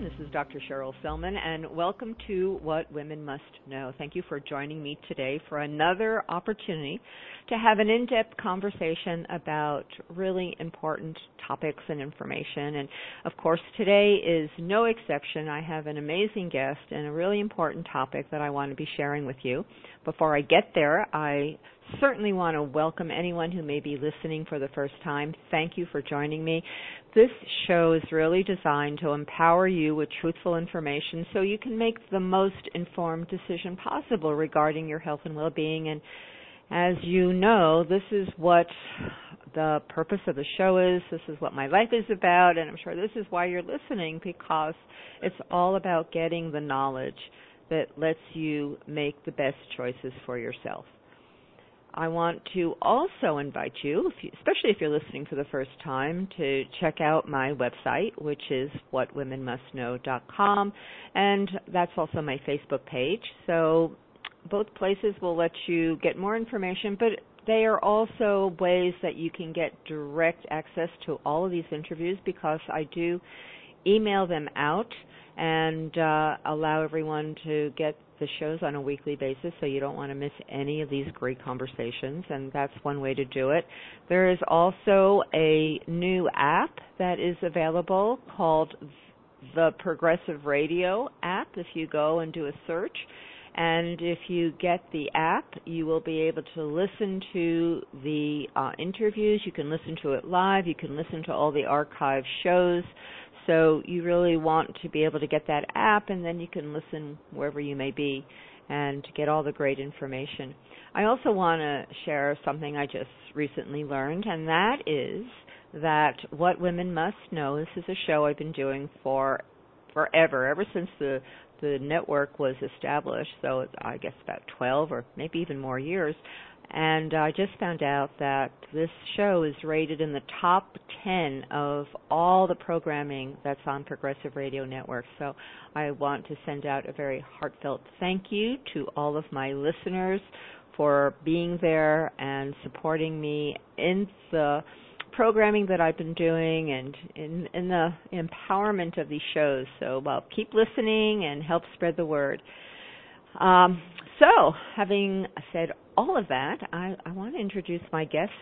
This is Dr. Cheryl Selman, and welcome to What Women Must Know. Thank you for joining me today for another opportunity to have an in-depth conversation about really important topics and information. And, of course, today is no exception. I have an amazing guest and a really important topic that I want to be sharing with you. Before I get there, I certainly want to welcome anyone who may be listening for the first time. Thank you for joining me. This show is really designed to empower you with truthful information so you can make the most informed decision possible regarding your health and well-being. And as you know, this is what the purpose of the show is. This is what my life is about, and I'm sure this is why you're listening, because it's all about getting the knowledge that lets you make the best choices for yourself. I want to also invite you, especially if you're listening for the first time, to check out my website, which is whatwomenmustknow.com, and that's also my Facebook page. So both places will let you get more information, but they are also ways that you can get direct access to all of these interviews, because I do email them out and allow everyone to get the shows on a weekly basis, so you don't want to miss any of these great conversations, and that's one way to do it. There is also a new app that is available called the Progressive Radio app if you go and do a search. And if you get the app, you will be able to listen to the interviews. You can listen to it live. You can listen to all the archive shows. So you really want to be able to get that app, and then you can listen wherever you may be and get all the great information. I also want to share something I just recently learned, and that is that What Women Must Know, this is a show I've been doing for forever, ever since the network was established, so I guess about 12 or maybe even more years. And I just found out that this show is rated in the top 10 of all the programming that's on Progressive Radio Network. So I want to send out a very heartfelt thank you to all of my listeners for being there and supporting me in the programming that I've been doing and in the empowerment of these shows. So keep listening and help spread the word. So, having said all of that, I want to introduce my guest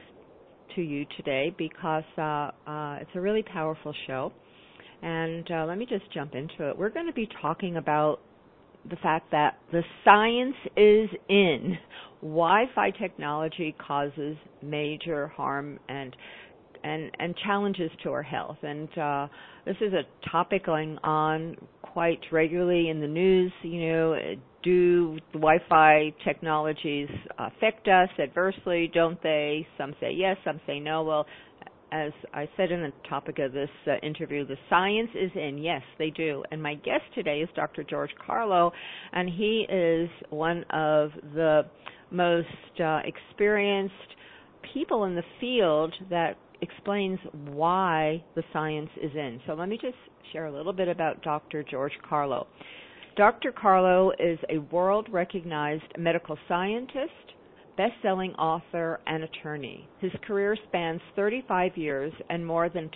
to you today, because it's a really powerful show. And let me just jump into it. We're going to be talking about the fact that the science is in. Wi-Fi technology causes major harm and challenges to our health. And this is a topic going on quite regularly in the news. You know, do the Wi-Fi technologies affect us adversely? Don't they? Some say yes, some say no. Well, as I said in the topic of this interview, the science is in. Yes, they do. And my guest today is Dr. George Carlo, and he is one of the most experienced people in the field that explains why the science is in. So let me just share a little bit about Dr. George Carlo. Dr. Carlo is a world-recognized medical scientist, best-selling author, and attorney. His career spans 35 years and more than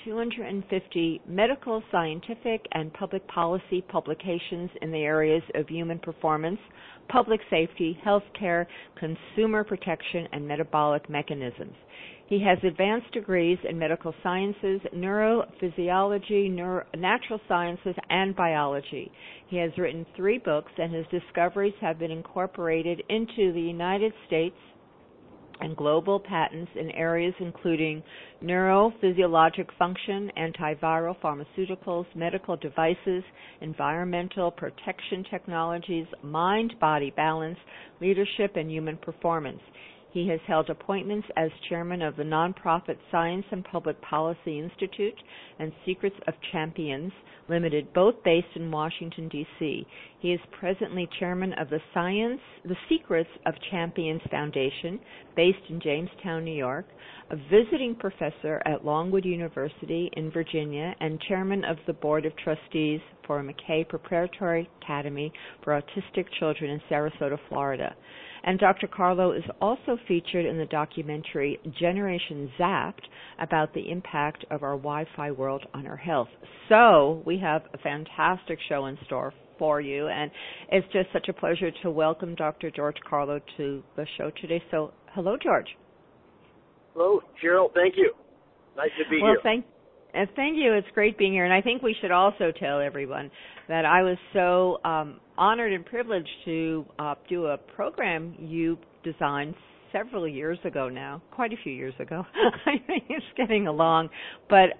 250 medical, scientific, and public policy publications in the areas of human performance, public safety, healthcare, consumer protection, and metabolic mechanisms. He has advanced degrees in medical sciences, neurophysiology, natural sciences, and biology. He has written 3 books, and his discoveries have been incorporated into the United States and global patents in areas including neurophysiologic function, antiviral pharmaceuticals, medical devices, environmental protection technologies, mind-body balance, leadership, and human performance. He has held appointments as chairman of the nonprofit Science and Public Policy Institute and Secrets of Champions Limited, both based in Washington, D.C. He is presently chairman of the Secrets of Champions Foundation, based in Jamestown, New York, a visiting professor at Longwood University in Virginia, and chairman of the Board of Trustees for McKay Preparatory Academy for Autistic Children in Sarasota, Florida. And Dr. Carlo is also featured in the documentary Generation Zapped about the impact of our Wi-Fi world on our health. So we have a fantastic show in store for you, and it's just such a pleasure to welcome Dr. George Carlo to the show today. So hello, George. Hello, Cheryl. Thank you. Nice to be here. Thank you. It's great being here. And I think we should also tell everyone that I was so honored and privileged to do a program you designed several years ago now, quite a few years ago. I think it's getting along. But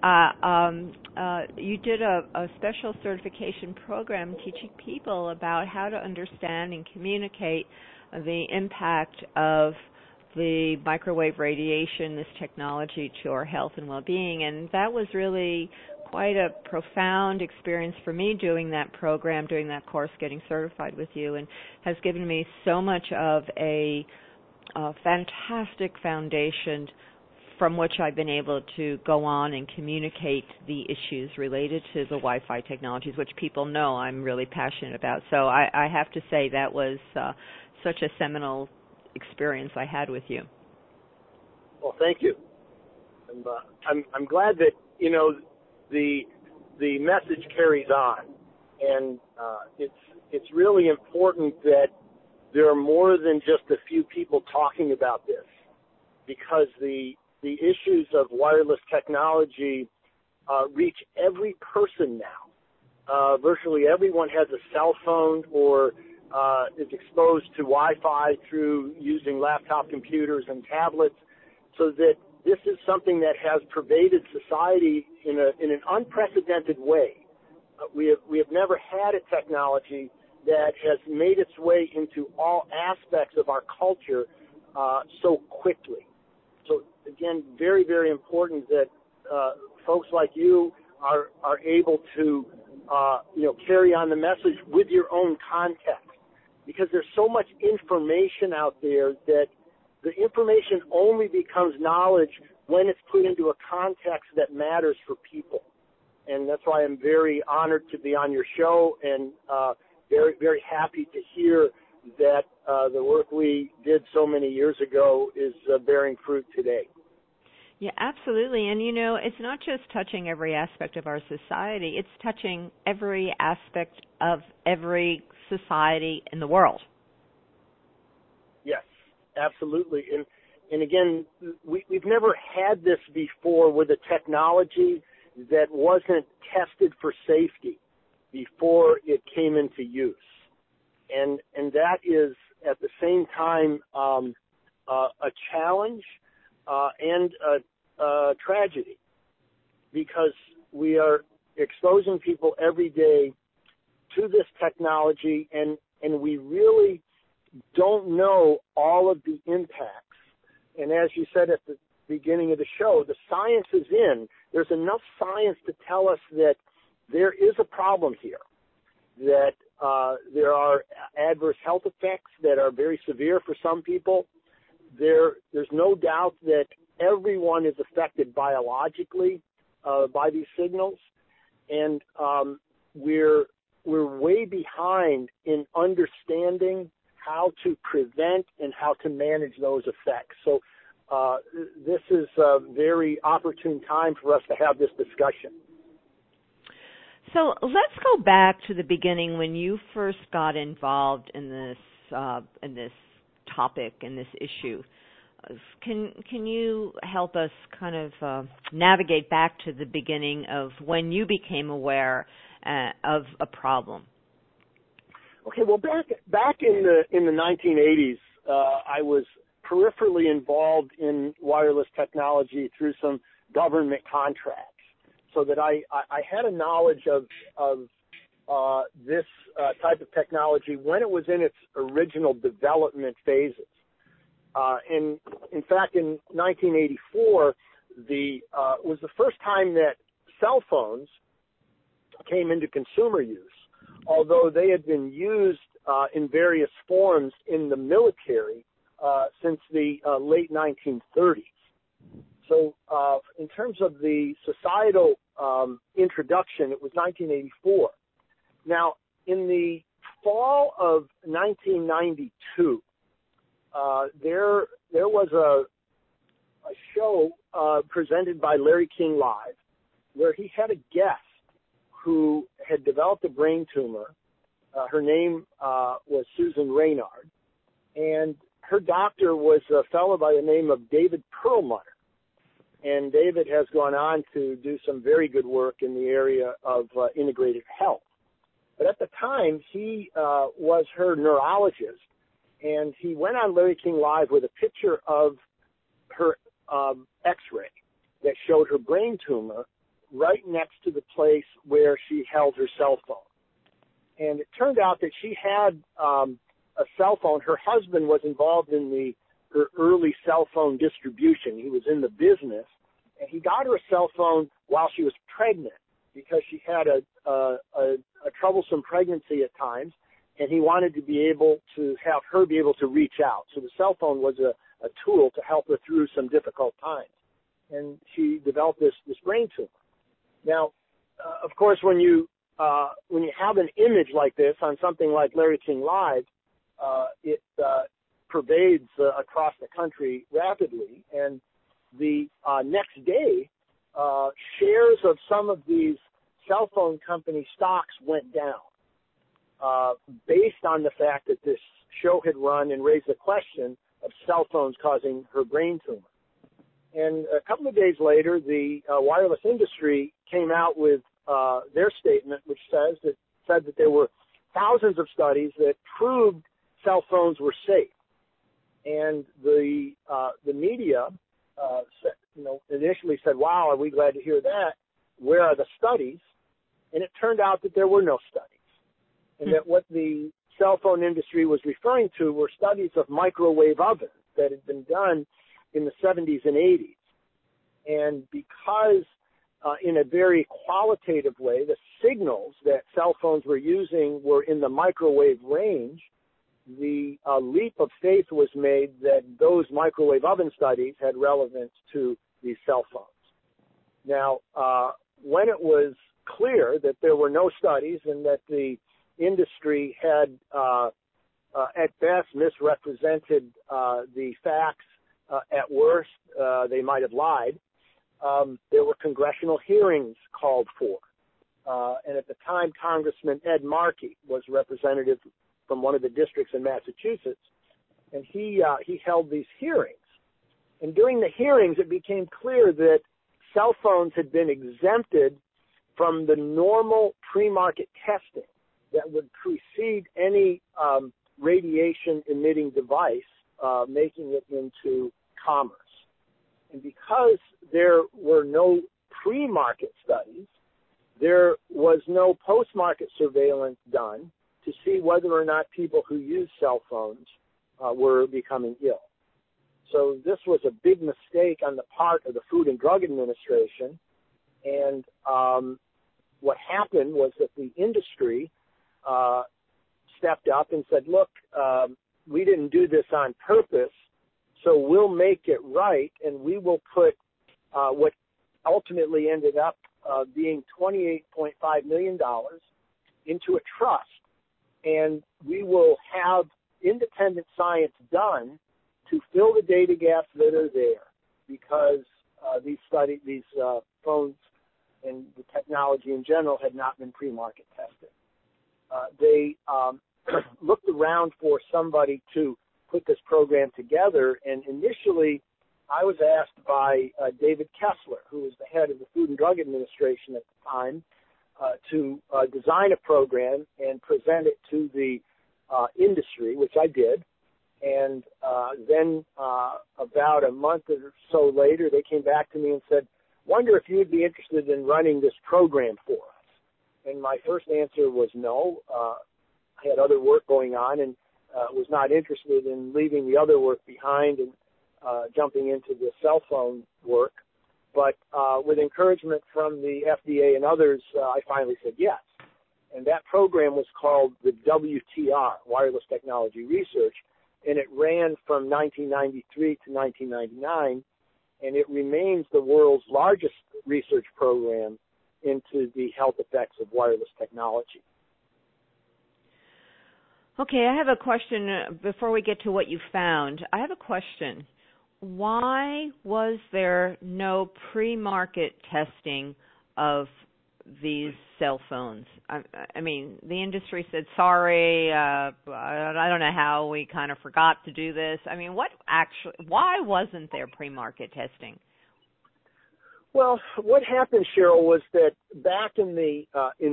you did a special certification program teaching people about how to understand and communicate the impact of the microwave radiation, this technology, to our health and well-being. And that was really quite a profound experience for me doing that program, doing that course, getting certified with you, and has given me so much of a fantastic foundation from which I've been able to go on and communicate the issues related to the Wi-Fi technologies, which people know I'm really passionate about. So I have to say that was such a seminal experience I had with you. Well, thank you. I'm glad that the message carries on, and it's really important that there are more than just a few people talking about this, because the issues of wireless technology reach every person now. Virtually everyone has a cell phone or is exposed to Wi-Fi through using laptop computers and tablets, so that this is something that has pervaded society in an unprecedented way. We have never had a technology that has made its way into all aspects of our culture so quickly. So again, very, very important that folks like you are able to carry on the message with your own context, because there's so much information out there that the information only becomes knowledge when it's put into a context that matters for people. And that's why I'm very honored to be on your show, and very, very happy to hear that the work we did so many years ago is bearing fruit today. Yeah, absolutely. And, it's not just touching every aspect of our society. It's touching every aspect of every society in the world. Yes, absolutely. And again, we've never had this before with a technology that wasn't tested for safety before it came into use. And that is at the same time a challenge and a tragedy, because we are exposing people every day to this technology, and we really don't know all of the impacts. And as you said at the beginning of the show, the science is in. There's enough science to tell us that there is a problem here, that there are adverse health effects that are very severe for some people. There's no doubt that everyone is affected biologically by these signals, and we're way behind in understanding how to prevent and how to manage those effects. So this is a very opportune time for us to have this discussion. So let's go back to the beginning when you first got involved in this topic, in this issue. Can you help us kind of navigate back to the beginning of when you became aware of a problem? Okay, well, back in the 1980s, I was peripherally involved in wireless technology through some government contracts, so that I had a knowledge of this type of technology when it was in its original development phases. And in fact, in 1984, was the first time that cell phones came into consumer use, although they had been used in various forms in the military since the late 1930s. So in terms of the societal introduction, it was 1984. Now, in the fall of 1992, there was a show presented by Larry King Live, where he had a guest who had developed a brain tumor. Her name was Susan Reynard, and her doctor was a fellow by the name of David Perlmutter. And David has gone on to do some very good work in the area of integrative health. But at the time, he was her neurologist, and he went on Larry King Live with a picture of her X-ray that showed her brain tumor right next to the place where she held her cell phone. And it turned out that she had a cell phone. Her husband was involved in her early cell phone distribution. He was in the business, and he got her a cell phone while she was pregnant because she had a troublesome pregnancy at times, and he wanted to be able to have her be able to reach out. So the cell phone was a tool to help her through some difficult times. And she developed this brain tumor. Now, of course, when you have an image like this on something like Larry King Live, it pervades across the country rapidly. And the next day, shares of some of these cell phone company stocks went down based on the fact that this show had run and raised the question of cell phones causing her brain tumor. And a couple of days later, the wireless industry came out with their statement, which said that there were thousands of studies that proved cell phones were safe. And the media initially said, "Wow, are we glad to hear that? Where are the studies?" And it turned out that there were no studies, and that what the cell phone industry was referring to were studies of microwave ovens that had been done in the 70s and 80s. And because in a very qualitative way, the signals that cell phones were using were in the microwave range, the leap of faith was made that those microwave oven studies had relevance to these cell phones. Now, when it was clear that there were no studies and that the industry had, at best, misrepresented the facts, at worst, they might have lied, there were congressional hearings called for. And at the time, Congressman Ed Markey was representative from one of the districts in Massachusetts, and he held these hearings. And during the hearings, it became clear that cell phones had been exempted from the normal pre-market testing that would precede any radiation-emitting device making it into commerce. And because there were no pre-market studies, there was no post-market surveillance done to see whether or not people who use cell phones were becoming ill. So this was a big mistake on the part of the Food and Drug Administration. And what happened was that the industry stepped up and said, look, we didn't do this on purpose, so we'll make it right, and we will put what ultimately ended up being $28.5 million into a trust, and we will have independent science done to fill the data gaps that are there, because these phones and the technology in general had not been pre-market tested. They looked around for somebody to put this program together, and initially I was asked by David Kessler, who was the head of the Food and Drug Administration at the time, to design a program and present it to the industry, which I did. And then about a month or so later, they came back to me and said, wonder if you'd be interested in running this program for us. And my first answer was no. I had other work going on and was not interested in leaving the other work behind and jumping into the cell phone work. But with encouragement from the FDA and others, I finally said yes. And that program was called the WTR, Wireless Technology Research, and it ran from 1993 to 1999, and it remains the world's largest research program into the health effects of wireless technology. Okay, I have a question before we get to what you found. I have a question. Why was there no pre-market testing of these cell phones? I mean, the industry said, sorry, I don't know how we kind of forgot to do this. I mean, why wasn't there pre-market testing? Well, what happened, Cheryl, was that back in the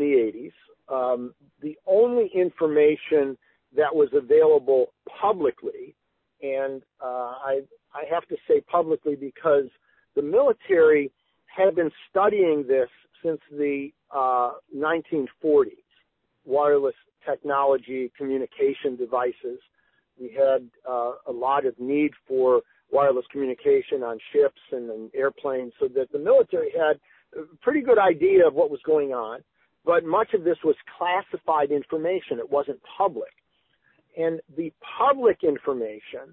80s, the only information that was available publicly, and I have to say publicly because the military had been studying this since the 1940s, wireless technology, communication devices. We had a lot of need for wireless communication on ships and in airplanes, so that the military had a pretty good idea of what was going on, but much of this was classified information. It wasn't public. And the public information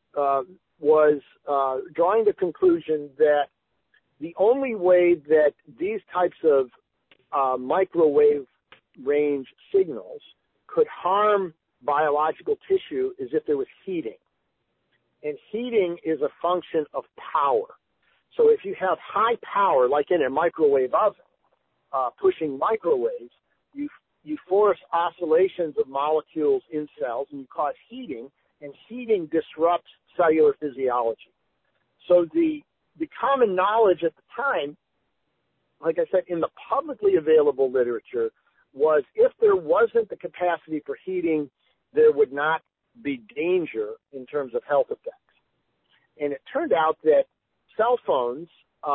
was drawing the conclusion that the only way that these types of microwave range signals could harm biological tissue is if there was heating. And heating is a function of power. So if you have high power, like in a microwave oven, pushing microwaves, you force oscillations of molecules in cells and you cause heating, and heating disrupts cellular physiology. So the common knowledge at the time, like I said, in the publicly available literature, was if there wasn't the capacity for heating, there would not be danger in terms of health effects. And it turned out that cell phones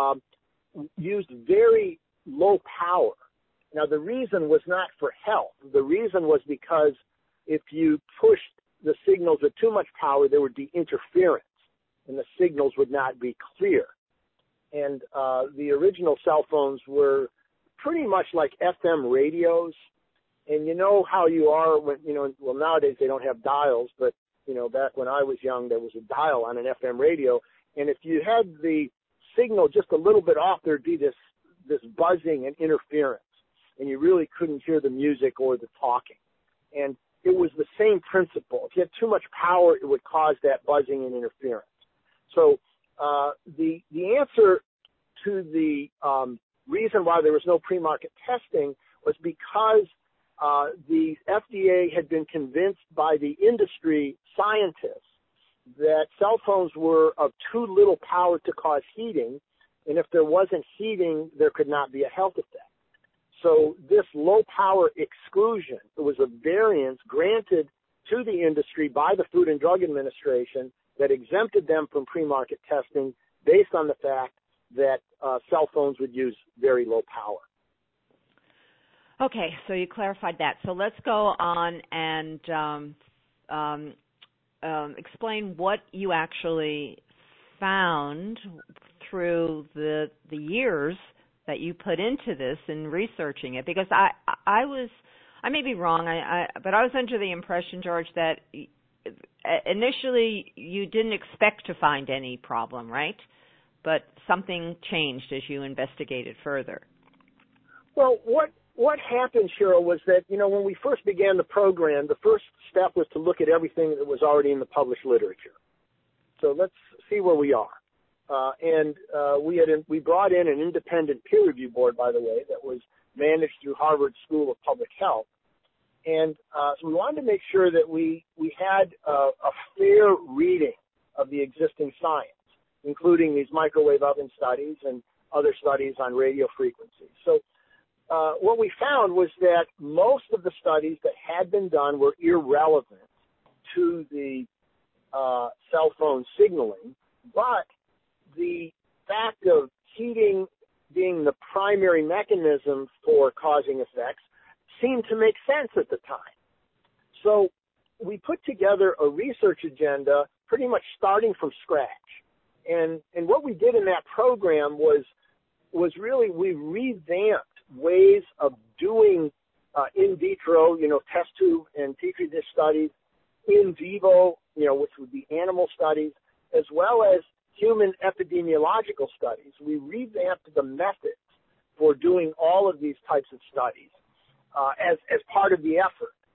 used very low power. Now, the reason was not for health. The reason was because if you pushed the signals with too much power, there would be interference, and the signals would not be clear. And the original cell phones were pretty much like FM radios. And you know how you are when, well, nowadays they don't have dials, but, back when I was young, there was a dial on an FM radio. And if you had the signal just a little bit off, there'd be this buzzing and interference, and you really couldn't hear the music or the talking. And it was the same principle. If you had too much power, it would cause that buzzing and interference. So the answer to the reason why there was no pre-market testing was because the FDA had been convinced by the industry scientists that cell phones were of too little power to cause heating, and if there wasn't heating, there could not be a health effect. So this low power exclusion, it was a variance granted to the industry by the Food and Drug Administration that exempted them from pre-market testing based on the fact that cell phones would use very low power. Okay, so you clarified that. So let's go on and explain what you actually found through the years that you put into this and researching it, because I may be wrong, but I was under the impression, George, that initially you didn't expect to find any problem, right? But something changed as you investigated further. Well, what happened, Cheryl, was that, when we first began the program, the first step was to look at everything that was already in the published literature. So let's see where we are. We brought in an independent peer review board, by the way, that was managed through Harvard School of Public Health. And so we wanted to make sure that we had a fair reading of the existing science, including these microwave oven studies and other studies on radio frequencies. So what we found was that most of the studies that had been done were irrelevant to the cell phone signaling, but the fact of heating being the primary mechanism for causing effects seemed to make sense at the time. So we put together a research agenda pretty much starting from scratch. And what we did in that program was really we revamped ways of doing in vitro, test tube and petri dish studies, in vivo, which would be animal studies, as well as human epidemiological studies. We revamped the methods for doing all of these types of studies as part of the effort.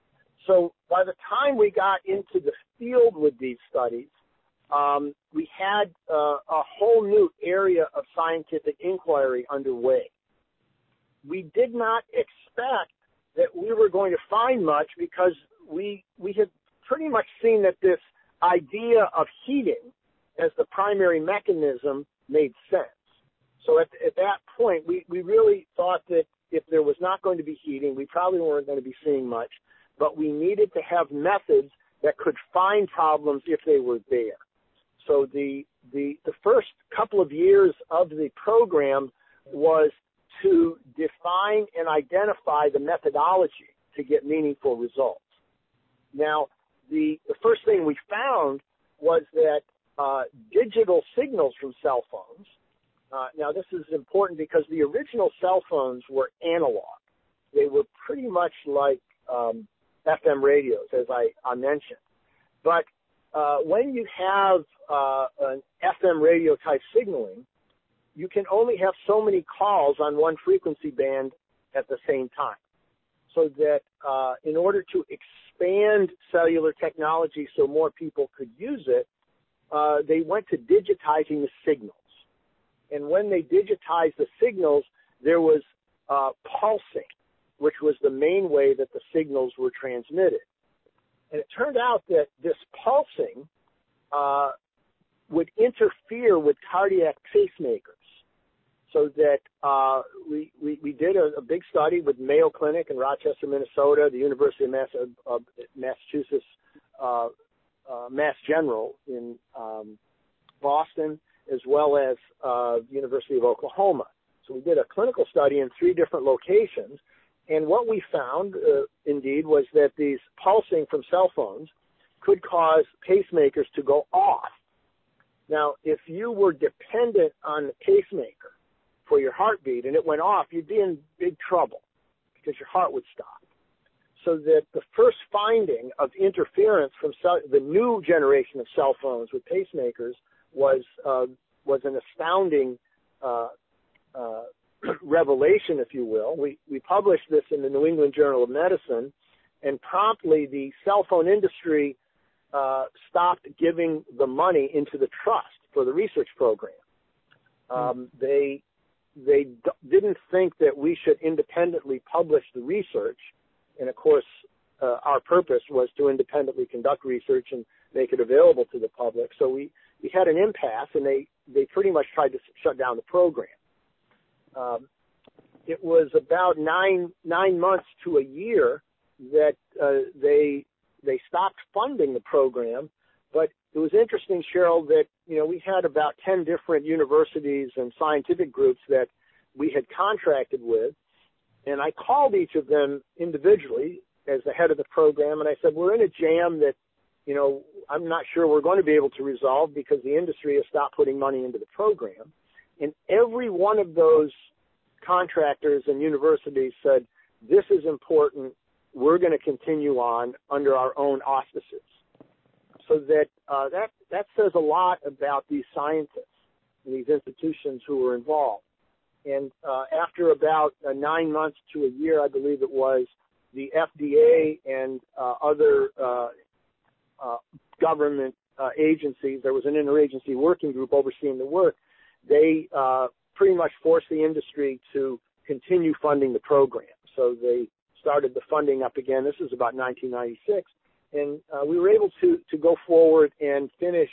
So by the time we got into the field with these studies, we had a whole new area of scientific inquiry underway. We did not expect that we were going to find much because we had pretty much seen that this idea of heating as the primary mechanism made sense. So at that point, we really thought that if there was not going to be heating, we probably weren't going to be seeing much, but we needed to have methods that could find problems if they were there. So the first couple of years of the program was to define and identify the methodology to get meaningful results. Now, the first thing we found was that digital signals from cell phones, now this is important because the original cell phones were analog. They were pretty much like FM radios, as I mentioned. But when you have an FM radio type signaling, you can only have so many calls on one frequency band at the same time. So that in order to expand cellular technology so more people could use it, they went to digitizing the signals. And when they digitized the signals, there was pulsing, which was the main way that the signals were transmitted. And it turned out that this pulsing would interfere with cardiac pacemakers. So that we did a big study with Mayo Clinic in Rochester, Minnesota, the University of Massachusetts, Mass General in Boston, as well as the University of Oklahoma. So we did a clinical study in 3 different locations, and what we found, indeed, was that these pulsing from cell phones could cause pacemakers to go off. Now, if you were dependent on the pacemaker for your heartbeat and it went off, you'd be in big trouble because your heart would stop. So that the first finding of interference from the new generation of cell phones with pacemakers was an astounding revelation, if you will. We published this in the New England Journal of Medicine, and promptly the cell phone industry stopped giving the money into the trust for the research program. They didn't think that we should independently publish the research, and of course our purpose was to independently conduct research and make it available to the public. So we had an impasse, and they pretty much tried to shut down the program. It was about nine months to a year that they stopped funding the program. But it was interesting, Cheryl, that we had about 10 different universities and scientific groups that we had contracted with, and I called each of them individually as the head of the program, and I said, we're in a jam that I'm not sure we're going to be able to resolve because the industry has stopped putting money into the program. And every one of those contractors and universities said, this is important. We're going to continue on under our own auspices. So that says a lot about these scientists and these institutions who were involved. And after about 9 months to a year, I believe it was, the FDA and other government agencies, there was an interagency working group overseeing the work, they pretty much forced the industry to continue funding the program. So they started the funding up again. This was about 1996. And we were able to go forward and finish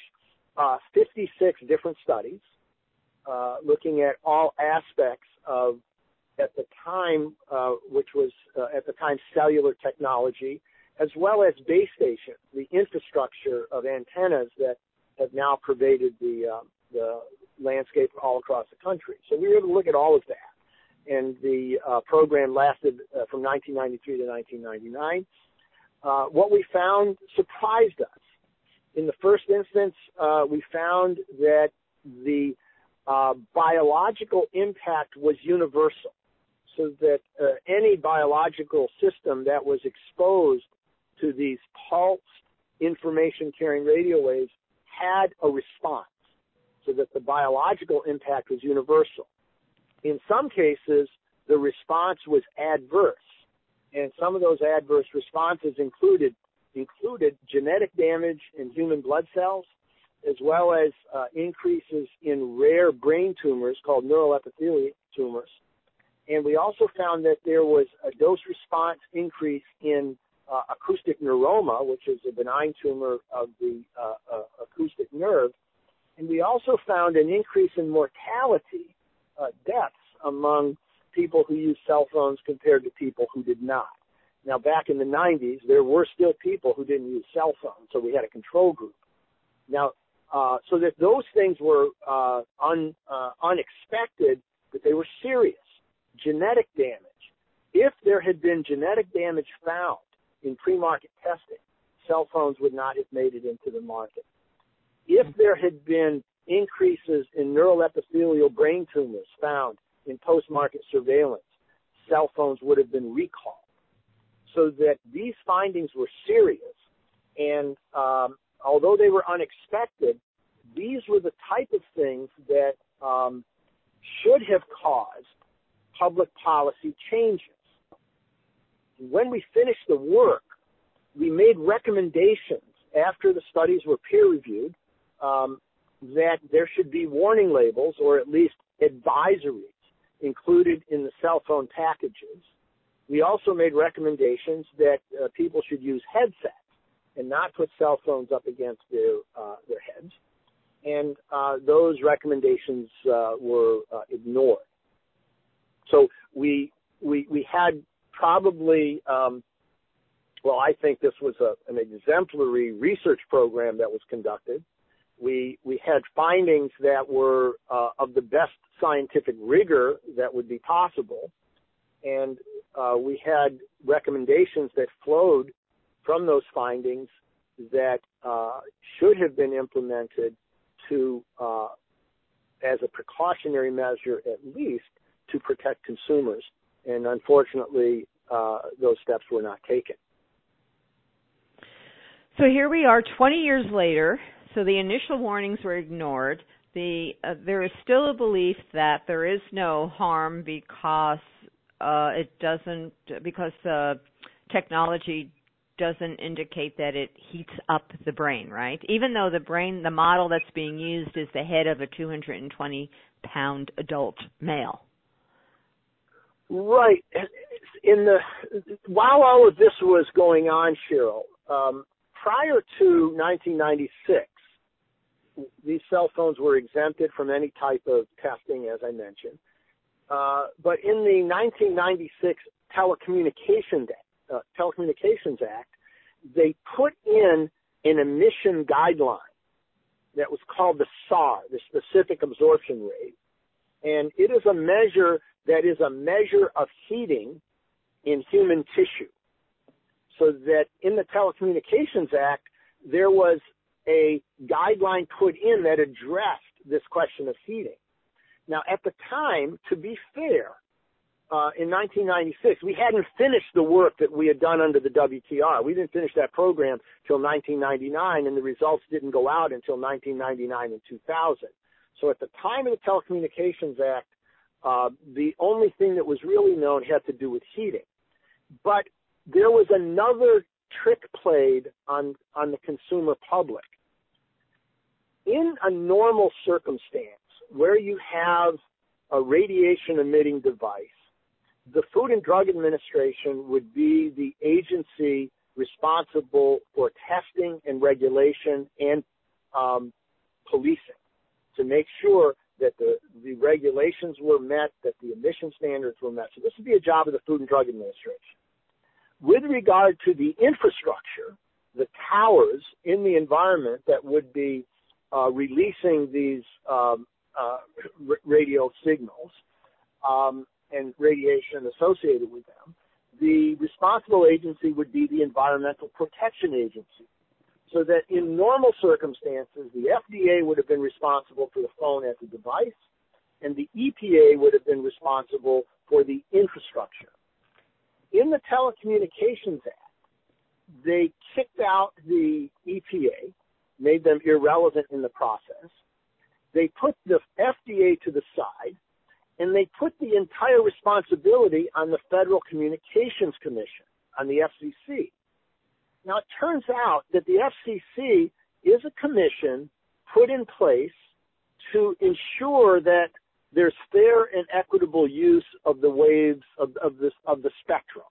56 different studies looking at all aspects of, at the time, which was at the time cellular technology, as well as base stations, the infrastructure of antennas that have now pervaded the landscape all across the country. So we were able to look at all of that. And the program lasted from 1993 to 1999. What we found surprised us. In the first instance, we found that the biological impact was universal, so that any biological system that was exposed to these pulsed information-carrying radio waves had a response, so that the biological impact was universal. In some cases, the response was adverse, And some of those adverse responses included genetic damage in human blood cells, as well as increases in rare brain tumors called neuroepithelial tumors. And we also found that there was a dose-response increase in acoustic neuroma, which is a benign tumor of the acoustic nerve. And we also found an increase in mortality, deaths, among people who use cell phones compared to people who did not. Now, back in the 90s, there were still people who didn't use cell phones, so we had a control group. Now, so that those things were unexpected, but they were serious. Genetic damage. If there had been genetic damage found in pre-market testing, cell phones would not have made it into the market. If there had been increases in neuroepithelial brain tumors found in post-market surveillance, cell phones would have been recalled. So that these findings were serious, and although they were unexpected, these were the type of things that should have caused public policy changes. When we finished the work, we made recommendations after the studies were peer-reviewed that there should be warning labels, or at least advisories, included in the cell phone packages. We also made recommendations that people should use headsets and not put cell phones up against their heads. And those recommendations were ignored. So we had probably, I think this was an exemplary research program that was conducted. We had findings that were of the best scientific rigor that would be possible. And we had recommendations that flowed from those findings that should have been implemented to, as a precautionary measure at least, to protect consumers. And unfortunately, those steps were not taken. So here we are 20 years later. So the initial warnings were ignored. There is still a belief that there is no harm because technology doesn't indicate that it heats up the brain, right? Even though the model that's being used is the head of a 220-pound adult male. Right. While all of this was going on, Cheryl, prior to 1996, these cell phones were exempted from any type of testing, as I mentioned. But in the 1996 Telecommunications Act, they put in an emission guideline that was called the SAR, the specific absorption rate. And it is a measure that is a measure of heating in human tissue. So that in the Telecommunications Act, there was a guideline put in that addressed this question of heating. Now, at the time, to be fair, in 1996, we hadn't finished the work that we had done under the WTR. We didn't finish that program until 1999, and the results didn't go out until 1999 and 2000. So at the time of the Telecommunications Act, the only thing that was really known had to do with heating. But there was another trick played on the consumer public. In a normal circumstance where you have a radiation-emitting device, the Food and Drug Administration would be the agency responsible for testing and regulation and policing to make sure that the regulations were met, that the emission standards were met. So this would be a job of the Food and Drug Administration. With regard to the infrastructure, the towers in the environment that would be releasing these radio signals and radiation associated with them, the responsible agency would be the Environmental Protection Agency. So that in normal circumstances, the FDA would have been responsible for the phone as a device, and the EPA would have been responsible for the infrastructure. In the Telecommunications Act, they kicked out the EPA, made them irrelevant in the process. They put the FDA to the side, and they put the entire responsibility on the Federal Communications Commission, on the FCC. Now, it turns out that the FCC is a commission put in place to ensure that there's fair and equitable use of the waves of the spectrum.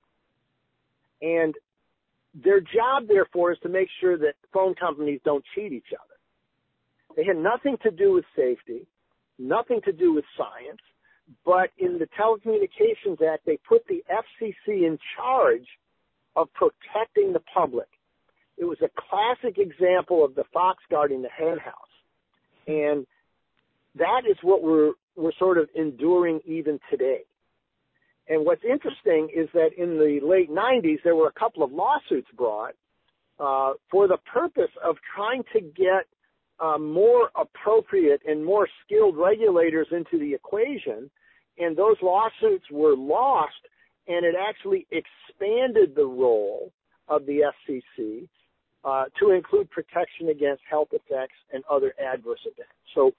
And their job, therefore, is to make sure that phone companies don't cheat each other. They had nothing to do with safety, nothing to do with science, but in the Telecommunications Act, they put the FCC in charge of protecting the public. It was a classic example of the fox guarding the hen house. And that is what we're sort of enduring even today. And what's interesting is that in the late 90s, there were a couple of lawsuits brought for the purpose of trying to get more appropriate and more skilled regulators into the equation. And those lawsuits were lost, and it actually expanded the role of the FCC to include protection against health effects and other adverse events. So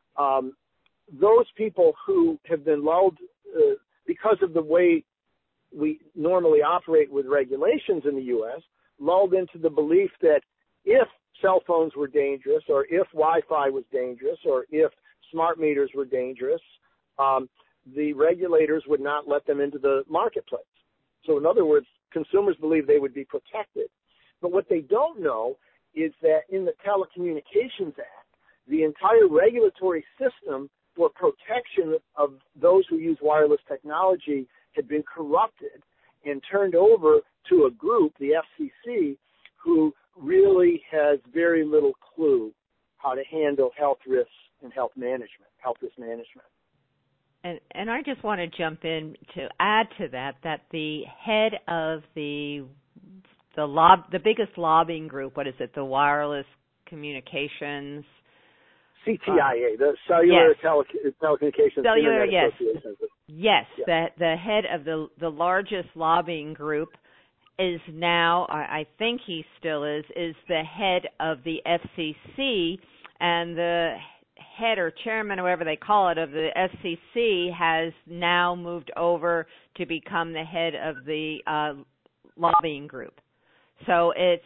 those people who have been lulled because of the way we normally operate with regulations in the U.S., lulled into the belief that if cell phones were dangerous, or if Wi-Fi was dangerous, or if smart meters were dangerous, the regulators would not let them into the marketplace. So in other words, consumers believe they would be protected. But what they don't know is that in the Telecommunications Act, the entire regulatory system for protection of those who use wireless technology had been corrupted and turned over to a group, the FCC, who really has very little clue how to handle health risks and health risk management. And I just want to jump in to add to that the head of the biggest lobbying group, what is it, the Wireless Communications CTIA, the Cellular Telecommunications Cellular, Internet yes. Association. Yes, the head of the largest lobbying group is now, I think he still is the head of the FCC, and the head or chairman, or whatever they call it, of the FCC has now moved over to become the head of the lobbying group. So it's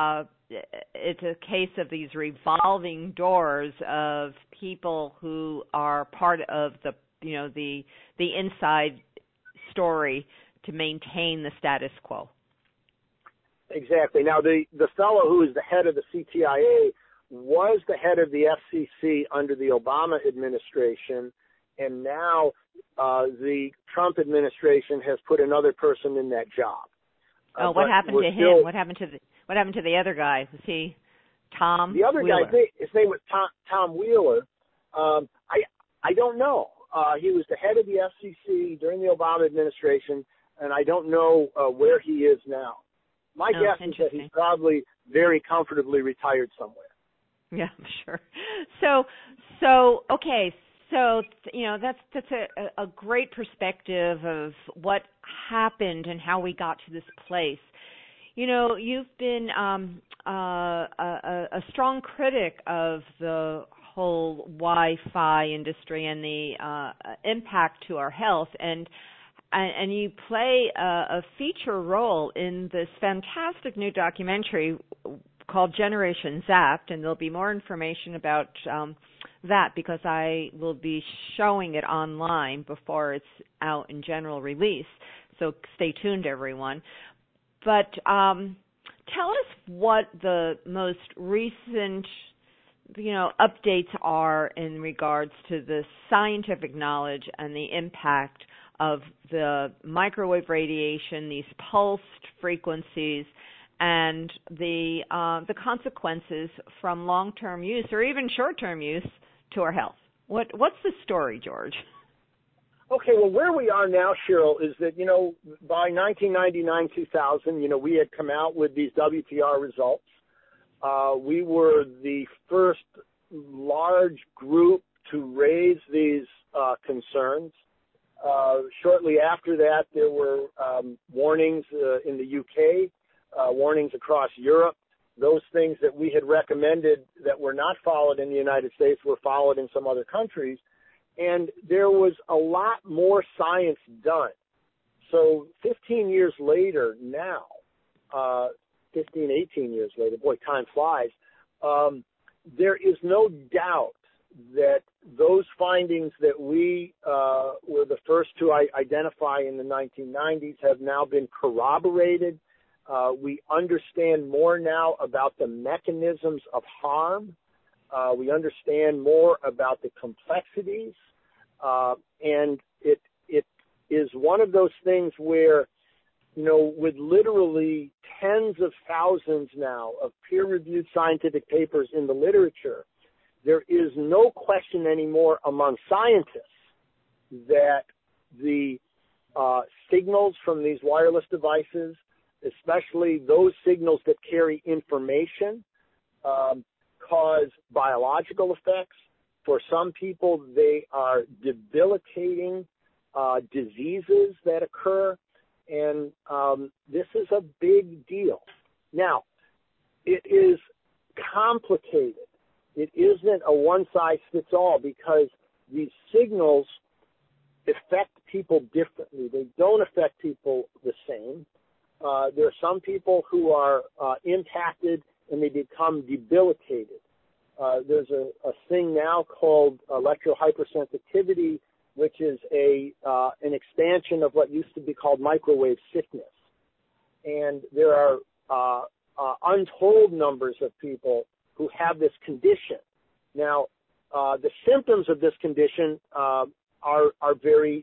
a case of these revolving doors of people who are part of the inside story to maintain the status quo. Exactly. Now, the fellow who is the head of the CTIA was the head of the FCC under the Obama administration, and now the Trump administration has put another person in that job. What happened to him? What happened to the other guy? Was he Tom? The other Wheeler? guy, his name was Tom Wheeler. I don't know. He was the head of the FCC during the Obama administration, and I don't know where he is now. My guess is that he's probably very comfortably retired somewhere. Yeah, I'm sure. So okay. So, that's a great perspective of what happened and how we got to this place. You've been a strong critic of the whole Wi-Fi industry and the impact to our health, and you play a feature role in this fantastic new documentary called Generation Zapped, and there'll be more information about that because I will be showing it online before it's out in general release. So stay tuned, everyone. But tell us what the most recent, updates are in regards to the scientific knowledge and the impact of the microwave radiation, these pulsed frequencies, and the consequences from long-term use or even short-term use to our health. What's the story, George? Okay, well, where we are now, Cheryl, is that, by 1999, 2000, we had come out with these WPR results. We were the first large group to raise these concerns. Shortly after that, there were warnings in the UK, warnings across Europe. Those things that we had recommended that were not followed in the United States were followed in some other countries. and there was a lot more science done. So 15 years later now, 15, 18 years later, boy, time flies, there is no doubt that those findings that we were the first to identify in the 1990s have now been corroborated. We understand more now about the mechanisms of harm. We understand more about the complexities. And it is one of those things where, with literally tens of thousands now of peer-reviewed scientific papers in the literature, there is no question anymore among scientists that the signals from these wireless devices, especially those signals that carry information, cause biological effects. For some people, they are debilitating diseases that occur, and this is a big deal. Now, it is complicated. It isn't a one-size-fits-all because these signals affect people differently. They don't affect people the same. There are some people who are impacted and they become debilitated. There's a thing now called electrohypersensitivity, which is an expansion of what used to be called microwave sickness. And there are untold numbers of people who have this condition. Now, the symptoms of this condition are very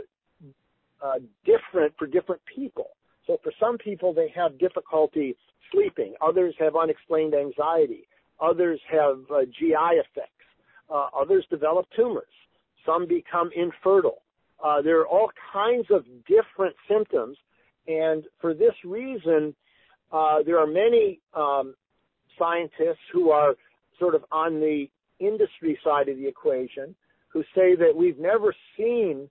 different for different people. So for some people, they have difficulty sleeping. Others have unexplained anxiety. Others have GI effects. Others develop tumors. Some become infertile. There are all kinds of different symptoms, and for this reason, there are many scientists who are sort of on the industry side of the equation who say that we've never seen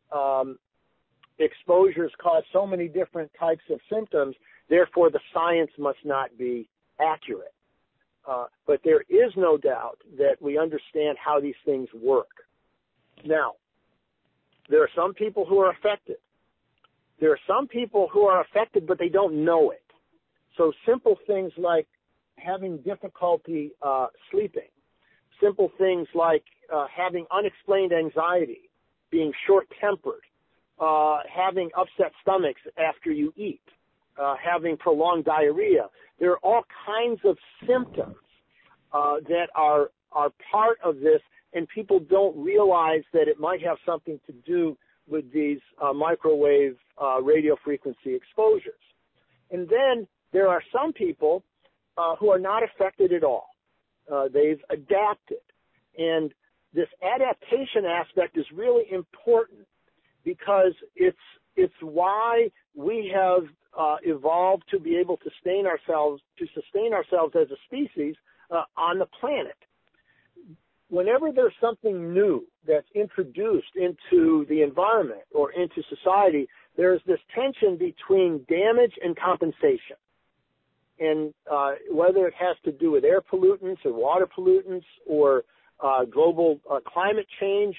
exposures cause so many different types of symptoms, therefore the science must not be accurate. But there is no doubt that we understand how these things work. Now, there are some people who are affected. There are some people who are affected, but they don't know it. So simple things like having difficulty sleeping, simple things like having unexplained anxiety, being short-tempered, having upset stomachs after you eat, having prolonged diarrhea. There are all kinds of symptoms that are part of this, and people don't realize that it might have something to do with these microwave radio frequency exposures. And then there are some people who are not affected at all. They've adapted. And this adaptation aspect is really important because it's why we have evolved to be able to sustain ourselves as a species on the planet. Whenever there's something new that's introduced into the environment or into society, there's this tension between damage and compensation. And whether it has to do with air pollutants or water pollutants or global climate change,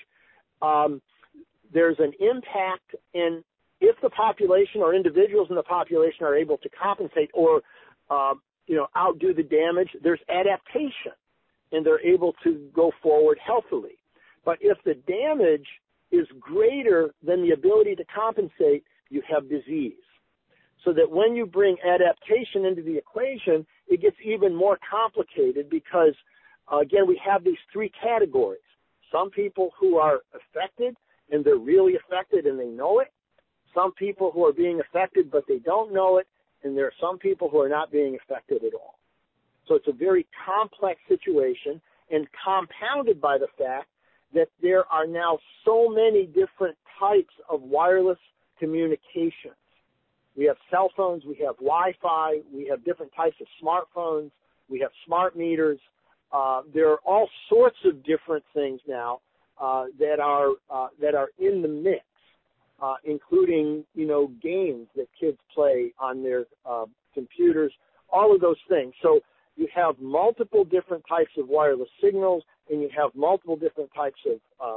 there's an impact, and if the population or individuals in the population are able to compensate or outdo the damage, there's adaptation, and they're able to go forward healthily. But if the damage is greater than the ability to compensate, you have disease. So that when you bring adaptation into the equation, it gets even more complicated because, again, we have these three categories. Some people who are affected, and they're really affected and they know it. Some people who are being affected, but they don't know it. And there are some people who are not being affected at all. So it's a very complex situation, and compounded by the fact that there are now so many different types of wireless communications. We have cell phones, we have Wi-Fi, we have different types of smartphones, we have smart meters. There are all sorts of different things now that are in the mix, including games that kids play on their computers, all of those things. So you have multiple different types of wireless signals, and you have multiple different types of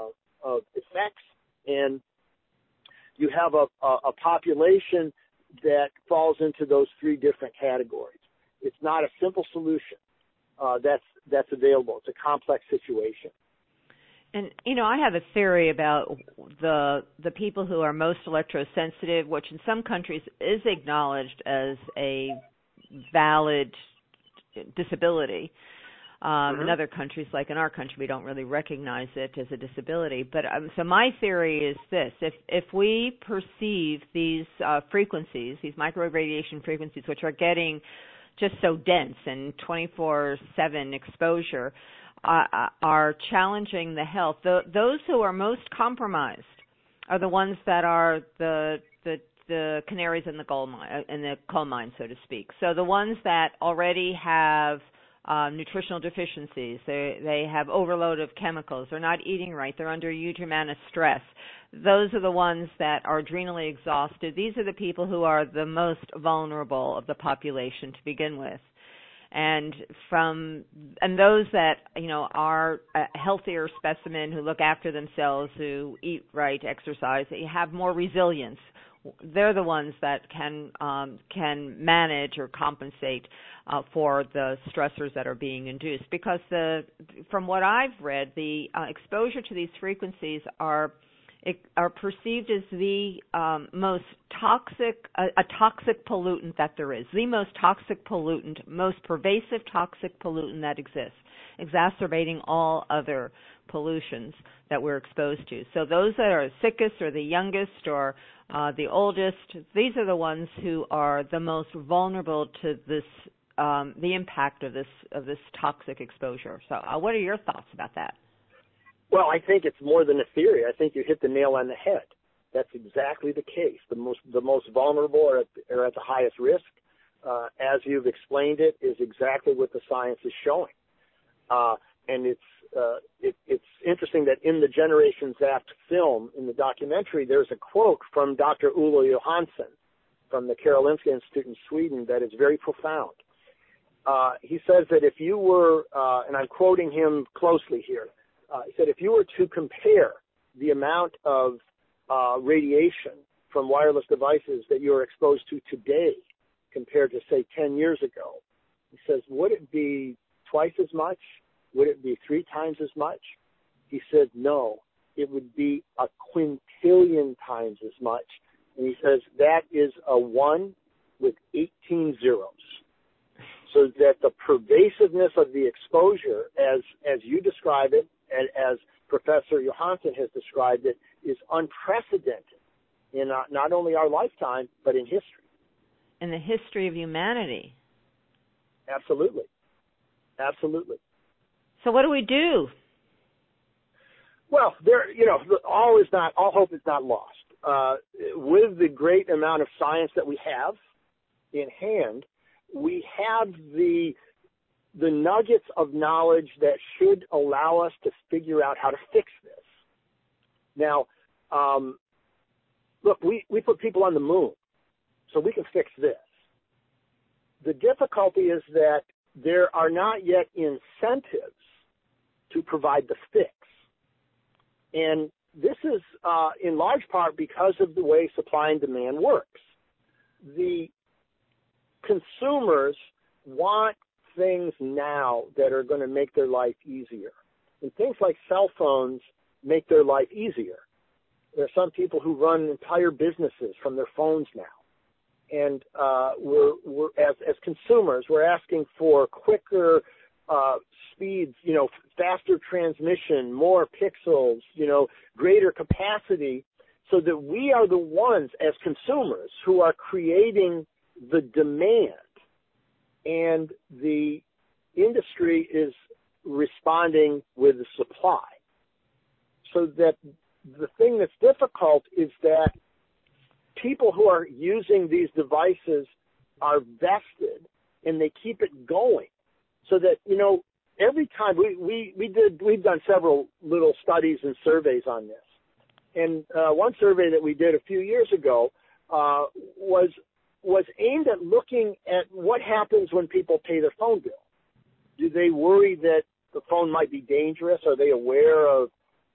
of effects, and you have a population that falls into those three different categories. It's not a simple solution that's available. It's a complex situation. And, I have a theory about the people who are most electrosensitive, which in some countries is acknowledged as a valid disability. In other countries, like in our country, we don't really recognize it as a disability. But so my theory is this: if we perceive these frequencies, these microwave radiation frequencies, which are getting just so dense and 24/7 exposure, are challenging the health. Those who are most compromised are the ones that are the canaries in the coal mine, so to speak. So the ones that already have nutritional deficiencies, they have overload of chemicals, they're not eating right, they're under a huge amount of stress. Those are the ones that are adrenally exhausted. These are the people who are the most vulnerable of the population to begin with. And those that, are a healthier specimen, who look after themselves, who eat right, exercise, they have more resilience. They're the ones that can manage or compensate for the stressors that are being induced. Because from what I've read, the exposure to these frequencies are perceived as the most toxic, a toxic pollutant that there is, the most toxic pollutant, most pervasive toxic pollutant that exists, exacerbating all other pollutions that we're exposed to. So those that are sickest or the youngest or the oldest, these are the ones who are the most vulnerable to this, the impact of this toxic exposure. So what are your thoughts about that? Well, I think it's more than a theory. I think you hit the nail on the head. That's exactly the case. The most vulnerable are at the highest risk. As you've explained it, is exactly what the science is showing. And it's interesting that in the Generation Zapped film, in the documentary, there's a quote from Dr. Ulla Johansson from the Karolinska Institute in Sweden that is very profound. He says that if you were, and I'm quoting him closely here, he said, if you were to compare the amount of radiation from wireless devices that you are exposed to today compared to, say, 10 years ago, he says, would it be twice as much? Would it be 3 times as much? He said, no, it would be a quintillion times as much. And he says that is a 1 with 18 zeros. So that the pervasiveness of the exposure, as you describe it, and as Professor Johansson has described it, is unprecedented in not only our lifetime, but in history. In the history of humanity. Absolutely. Absolutely. So what do we do? Well, all hope is not lost. With the great amount of science that we have in hand, we have the nuggets of knowledge that should allow us to figure out how to fix this. Now, look, we put people on the moon, so we can fix this. The difficulty is that there are not yet incentives to provide the fix. And this is in large part because of the way supply and demand works. The consumers want things now that are going to make their life easier. And things like cell phones make their life easier. There are some people who run entire businesses from their phones now. And we're as consumers, we're asking for quicker speeds, faster transmission, more pixels, greater capacity, so that we are the ones as consumers who are creating the demand, and the industry is responding with the supply. So that the thing that's difficult is that people who are using these devices are vested and they keep it going. So that, every time we've done several little studies and surveys on this. And one survey that we did a few years ago was aimed at looking at what happens when people pay their phone bill. Do they worry that the phone might be dangerous? Are they aware of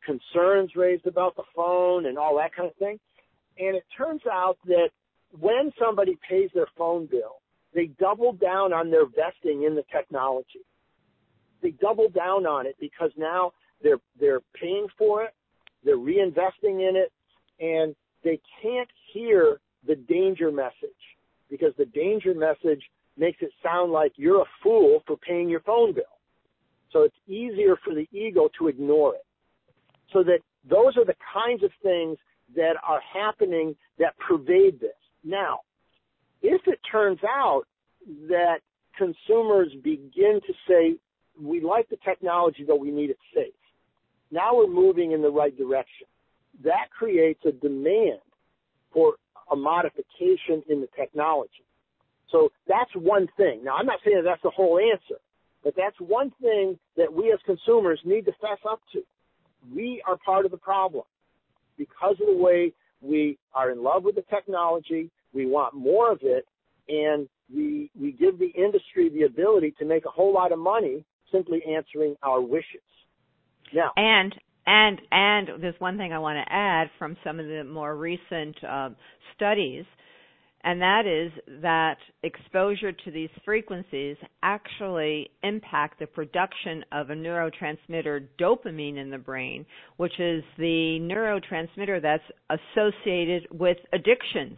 concerns raised about the phone and all that kind of thing. And it turns out that when somebody pays their phone bill, they double down on their vesting in the technology. They double down on it because now they're paying for it, they're reinvesting in it, and they can't hear the danger message because the danger message makes it sound like you're a fool for paying your phone bill. So it's easier for the ego to ignore it. So that those are the kinds of things that are happening that pervade this. Now, if it turns out that consumers begin to say, we like the technology, but we need it safe, now we're moving in the right direction. That creates a demand for a modification in the technology. So that's one thing. Now, I'm not saying that's the whole answer, but that's one thing that we as consumers need to fess up to. We are part of the problem because of the way we are in love with the technology, we want more of it, and we give the industry the ability to make a whole lot of money simply answering our wishes. Now, and there's one thing I want to add from some of the more recent studies, and that is that exposure to these frequencies actually impact the production of a neurotransmitter dopamine in the brain, which is the neurotransmitter that's associated with addictions.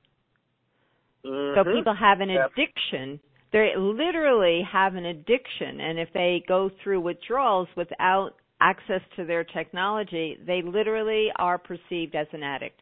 So people have an addiction. They literally have an addiction, and if they go through withdrawals without access to their technology, they literally are perceived as an addict.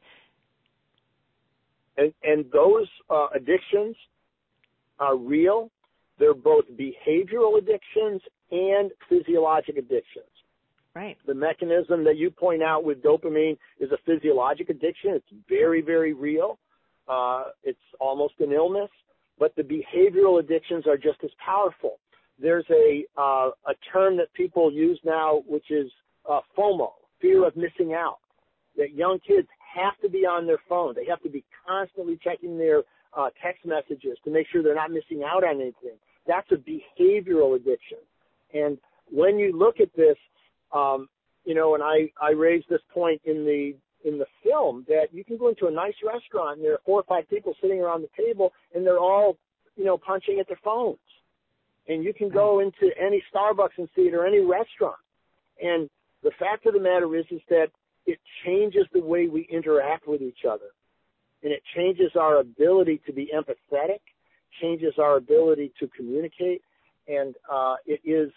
And those addictions are real. They're both behavioral addictions and physiologic addictions. Right. The mechanism that you point out with dopamine is a physiologic addiction. It's very, very real. It's almost an illness. But the behavioral addictions are just as powerful. There's a term that people use now, which is FOMO, fear of missing out, that young kids have to be on their phone. They have to be constantly checking their text messages to make sure they're not missing out on anything. That's a behavioral addiction. And when you look at this, and I raised this point in the film, that you can go into a nice restaurant and there are 4 or 5 people sitting around the table and they're all, punching at their phones. And you can go into any Starbucks and see it, or any restaurant. And the fact of the matter is that it changes the way we interact with each other. And it changes our ability to be empathetic, changes our ability to communicate. And it's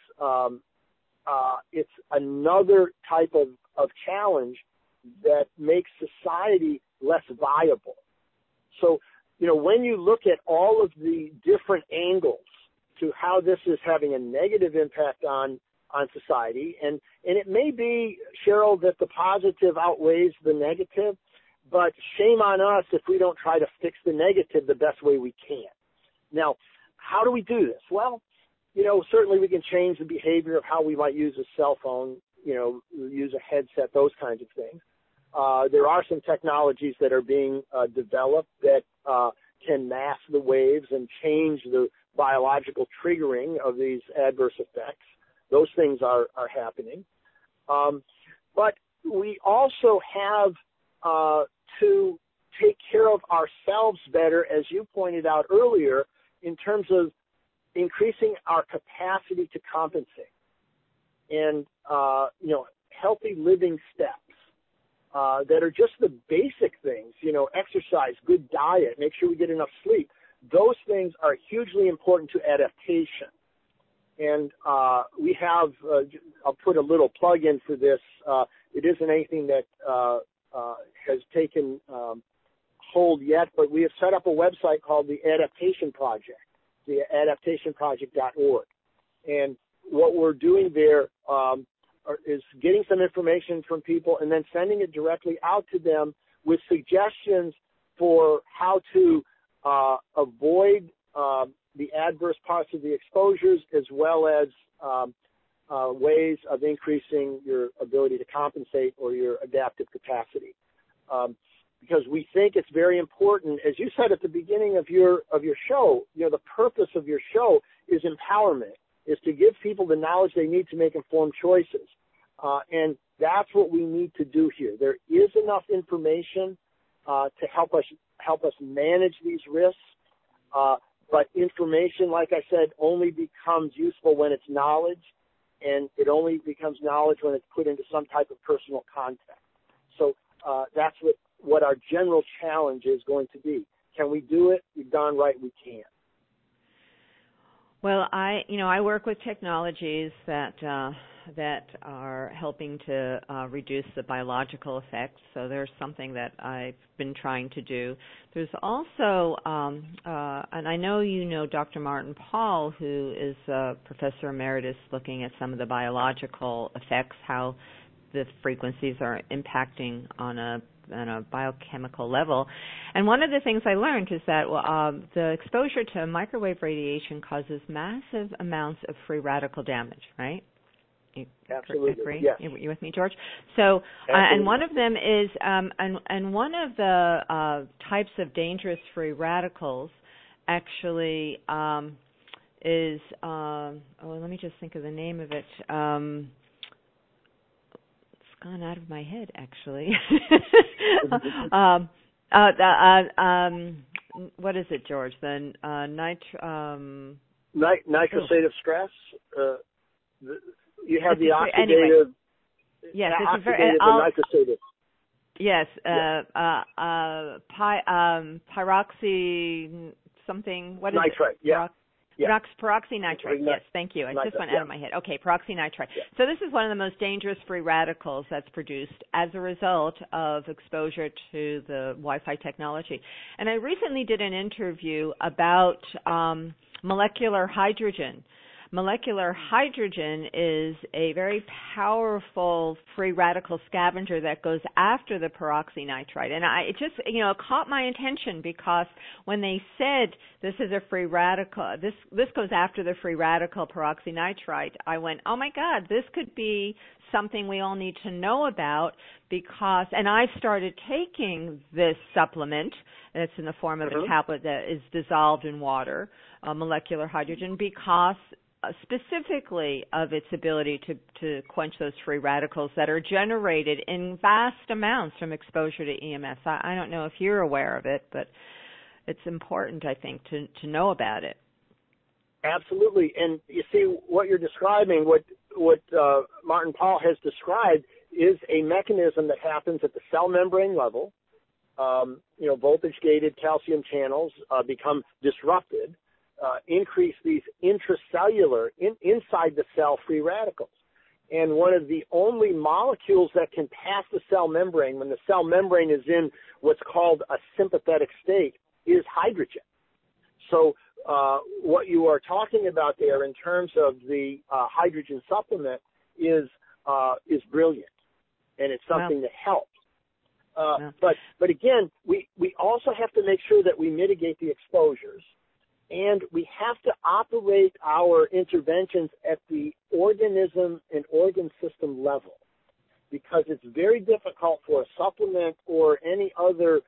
another type of challenge that makes society less viable. So, when you look at all of the different angles to how this is having a negative impact on society, and it may be, Cheryl, that the positive outweighs the negative, but shame on us if we don't try to fix the negative the best way we can. Now, how do we do this? Well, certainly we can change the behavior of how we might use a cell phone, use a headset, those kinds of things. There are some technologies that are being developed that can mask the waves and change the biological triggering of these adverse effects. Those things are happening. But we also have to take care of ourselves better, as you pointed out earlier, in terms of increasing our capacity to compensate and, healthy living steps. That are just the basic things, exercise, good diet, make sure we get enough sleep. Those things are hugely important to adaptation. And we have, I'll put a little plug in for this. It isn't anything that has taken hold yet, but we have set up a website called the Adaptation Project, the adaptationproject.org. And what we're doing there is getting some information from people and then sending it directly out to them with suggestions for how to avoid the adverse parts of the exposures, as well as ways of increasing your ability to compensate or your adaptive capacity. Because we think it's very important, as you said at the beginning of your show, the purpose of your show is empowerment, is to give people the knowledge they need to make informed choices. And that's what we need to do here. There is enough information to help us manage these risks, but information, like I said, only becomes useful when it's knowledge, and it only becomes knowledge when it's put into some type of personal context. So that's what our general challenge is going to be. Can we do it? You're darn right we can. Well, I work with technologies that are helping to reduce the biological effects. So there's something that I've been trying to do. There's also, and I know you know Dr. Martin Pall, who is a professor emeritus looking at some of the biological effects, how the frequencies are impacting on a biochemical level. And one of the things I learned is that the exposure to microwave radiation causes massive amounts of free radical damage, right? You Absolutely. Agree? Yes. You with me, George? So, and one of them is, and one of the types of dangerous free radicals actually is, let me just think of the name of it. Gone out of my head, actually. What is it, George? The nitrosative stress. You have the oxidative. Anyway. Yes, it's nitrosative. Yes, pyroxy something. What is nitrite? It? Yeah. Yeah. Peroxynitrite, yes, thank you. It just went out of my head. Okay, peroxynitrite. Yeah. So this is one of the most dangerous free radicals that's produced as a result of exposure to the Wi-Fi technology. And I recently did an interview about molecular hydrogen. Molecular hydrogen is a very powerful free radical scavenger that goes after the peroxynitrite. And it just, caught my attention because when they said this is a free radical, this goes after the free radical peroxynitrite, I went, oh my God, this could be something we all need to know about because, and I started taking this supplement, and it's in the form of a tablet that is dissolved in water, molecular hydrogen, because specifically of its ability to quench those free radicals that are generated in vast amounts from exposure to EMS. I don't know if you're aware of it, but it's important, I think, to know about it. Absolutely. And you see, what you're describing, what Martin Pall has described is a mechanism that happens at the cell membrane level. Voltage-gated calcium channels become disrupted. Increase these intracellular, inside the cell free radicals. And one of the only molecules that can pass the cell membrane when the cell membrane is in what's called a sympathetic state is hydrogen. So what you are talking about there in terms of the hydrogen supplement is brilliant, and it's something that helps. But again, we also have to make sure that we mitigate the exposures. And we have to operate our interventions at the organism and organ system level because it's very difficult for a supplement or any other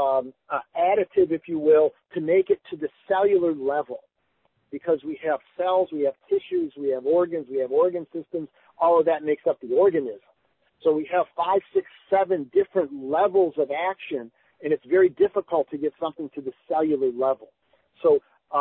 additive, if you will, to make it to the cellular level because we have cells, we have tissues, we have organs, we have organ systems. All of that makes up the organism. So we have 5, 6, 7 different levels of action, and it's very difficult to get something to the cellular level. So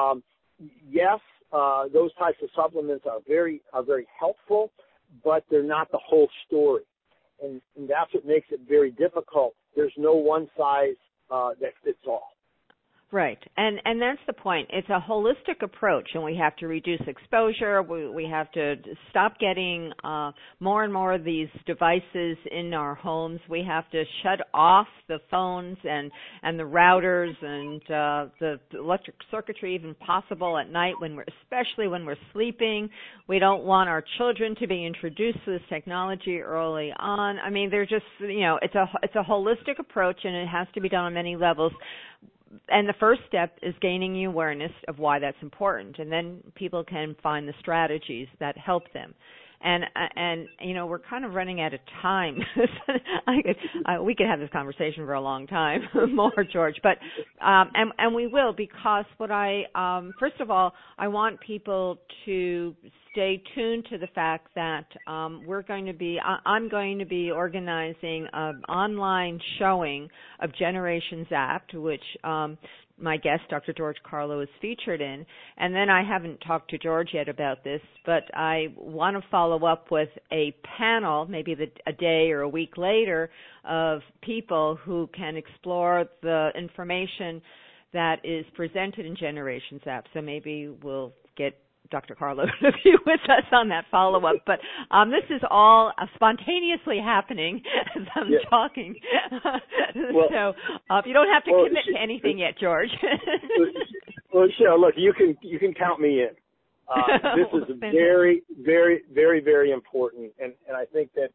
yes, those types of supplements are very helpful, but they're not the whole story, and that's what makes it very difficult. There's no one size that fits all. Right, and that's the point. It's a holistic approach, and we have to reduce exposure. We have to stop getting more and more of these devices in our homes. We have to shut off the phones and the routers and the electric circuitry, even possible at night especially when we're sleeping. We don't want our children to be introduced to this technology early on. I mean, they're just it's a holistic approach, and it has to be done on many levels. And the first step is gaining the awareness of why that's important, and then people can find the strategies that help them. And we're kind of running out of time. We could have this conversation for a long time more, George, but and we will, because first of all, I want people to stay tuned to the fact that I'm going to be organizing an online showing of Generations Zapped, which my guest, Dr. George Carlo, is featured in. And then I haven't talked to George yet about this, but I want to follow up with a panel, maybe a day or a week later, of people who can explore the information that is presented in Generations Zapped. So maybe we'll get Dr. Carlo to be with us on that follow-up. But this is all spontaneously happening as I'm talking. So you don't have to commit to anything yet, George. Well, Cheryl, look, you can count me in. This is very, very, very, very important, and I think that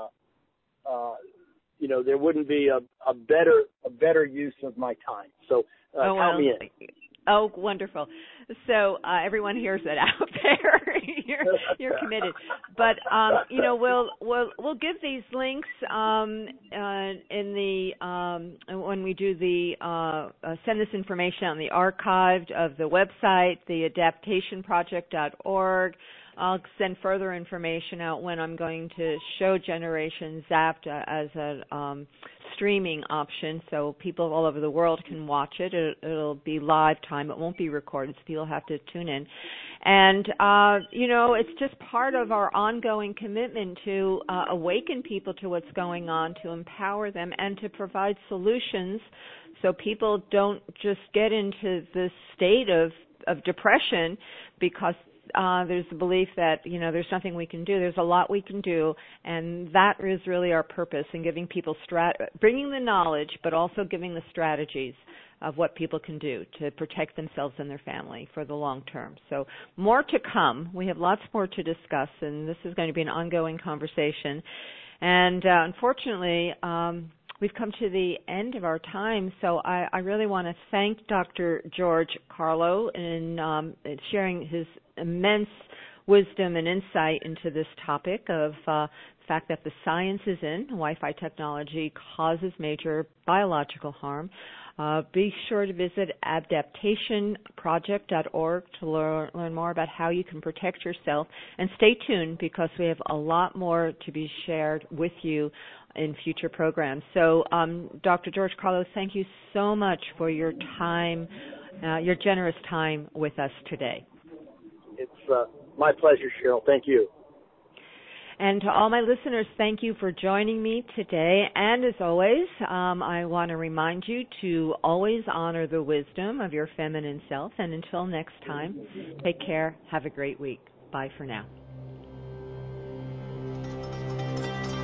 there wouldn't be a better use of my time. So count me in. Oh, wonderful. So everyone hears that out there. You're committed. But we'll give these links in the when we do the send this information on the archived of the website, the adaptationproject.org. I'll send further information out when I'm going to show Generation Zapped as a streaming option, so people all over the world can watch it. It'll be live time. It won't be recorded, so people have to tune in. And, it's just part of our ongoing commitment to awaken people to what's going on, to empower them, and to provide solutions so people don't just get into this state of depression because there's the belief that, there's nothing we can do. There's a lot we can do, and that is really our purpose in giving people bringing the knowledge, but also giving the strategies of what people can do to protect themselves and their family for the long term. So more to come. We have lots more to discuss, and this is going to be an ongoing conversation. And unfortunately, we've come to the end of our time, so I really want to thank Dr. George Carlo in sharing his immense wisdom and insight into this topic of the fact that the science is in Wi-Fi technology causes major biological harm. Be sure to visit adaptationproject.org to learn more about how you can protect yourself. And stay tuned, because we have a lot more to be shared with you in future programs. So, Dr. George Carlo, thank you so much for your time, your generous time with us today. It's my pleasure, Cheryl. Thank you. And to all my listeners, thank you for joining me today. And as always, I want to remind you to always honor the wisdom of your feminine self. And until next time, take care. Have a great week. Bye for now.